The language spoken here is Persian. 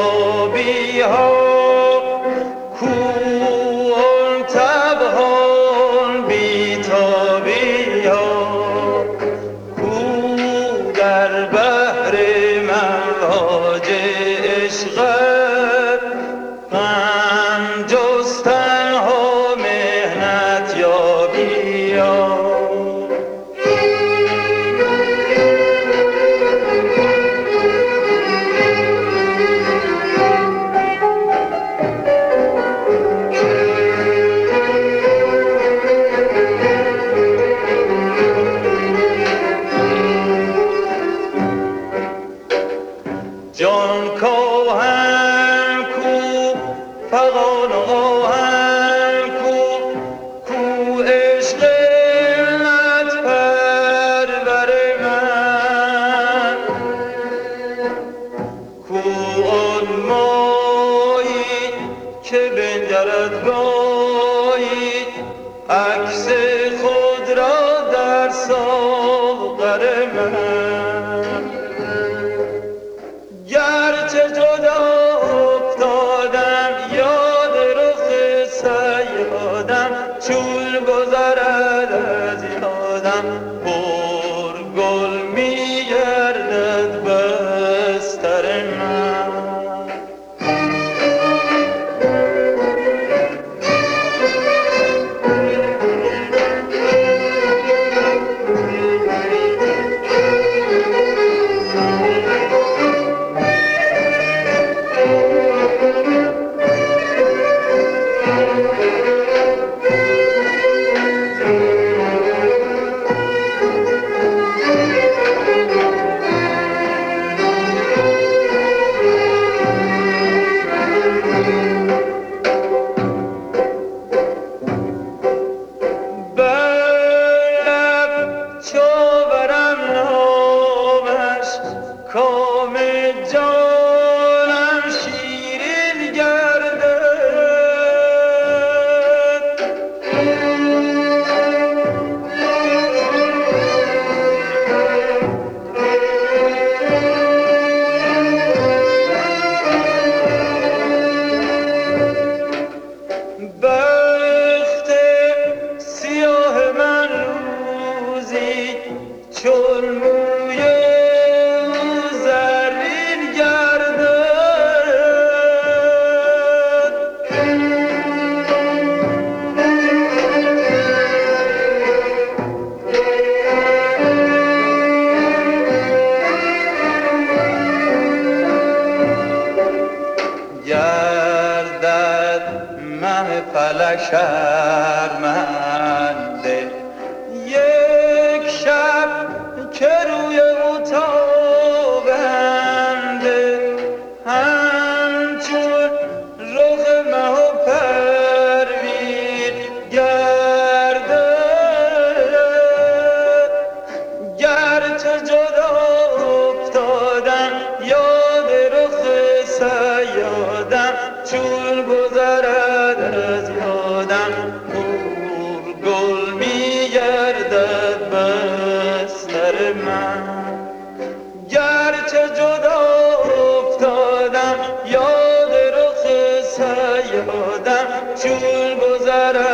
بی‌تابی ها کوان تبهان بی‌تابی ها کو در بحر مواج عشقت غم جستن ها مهنت یابی ها جان کاهن کو فغان آهن کو عشق علت پرور من کو آن مایی که بنگرد گاهی عکس خود را در ساغر من گرچه جدا افتادم یاد رخ سیادم چون گذرد از یادم پر گل می گردد بستر من کام جانم شیرین گردد بخت سیاه من روزی چون موی گردد مه فلک شرمنده یک شب که روی او تابنده همچون رخ مه و پروین گردد گرچه جدا افتادم یاد رخ سیادم چون گذرد از یادم پر گل می گردد بستر من گرچه جدا افتادم یاد رخ سیادم چون گذرد